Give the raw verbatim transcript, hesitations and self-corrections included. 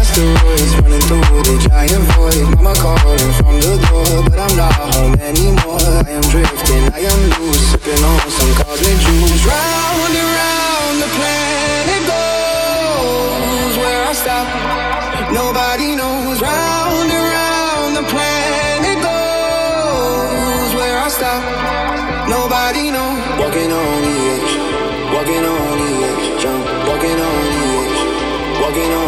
asteroids running through the giant void. Mama calling from the door, but I'm not home anymore. I am drifting, I am loose, sipping on some cosmic juice. Round and round the planet goes. Where I stop, nobody knows. Round and round the planet goes. Where I stop, nobody knows. Walking on the edge, walking on the edge, jump, walking on the edge, walking on